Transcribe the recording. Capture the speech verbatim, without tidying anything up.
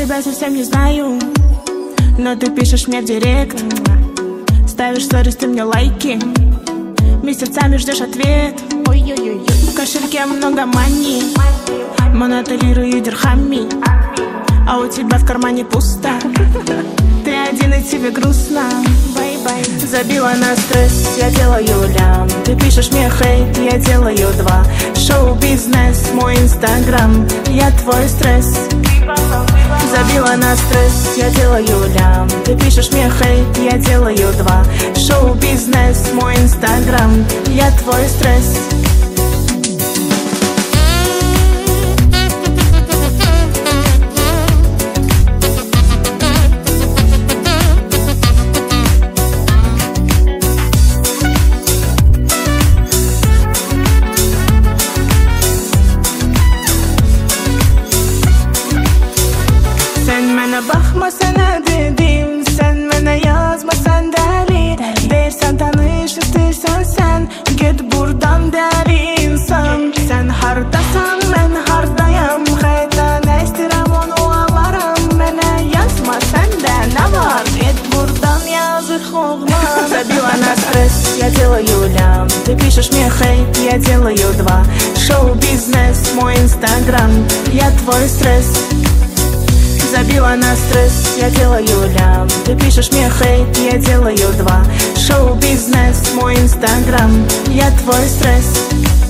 тебя совсем не знаю, но ты пишешь мне в директ, ставишь сторис ты мне лайки, месяцами ждешь ответ. Ой-ой-ой, в кошельке много мани, монотолирую дирхами, а у тебя в кармане пусто. Ты один и тебе грустно. Бай-бай. Забила на стресс, я делаю лям. Ты пишешь мне хейт, я делаю два. Шоу-бизнес, мой инстаграм, я твой стресс. Забила на стресс, я делаю лям. Ты пишешь мне хейт, я делаю два. Шоу-бизнес, мой инстаграм, я твой стресс. Bakmasana dedim, sen mənə yazmasan dəli. Deyirsən tanış istəyirsən sən, get buradan dəli insan. Sən hardasan, mən hardayam, xəyətə nə istəyirəm onu alaram. Mənə yazma səndə nə var, get buradan yazıq oğlan. Забила на стресс, я делаю лям. Ты пишешь мне хейт, я делаю два. Шоу-бизнес, мой инстаграм, я твой стресс. Забила на стресс, я делаю лям. Ты пишешь мне хейт, я делаю два. Шоу-бизнес, мой инстаграм, я твой стресс.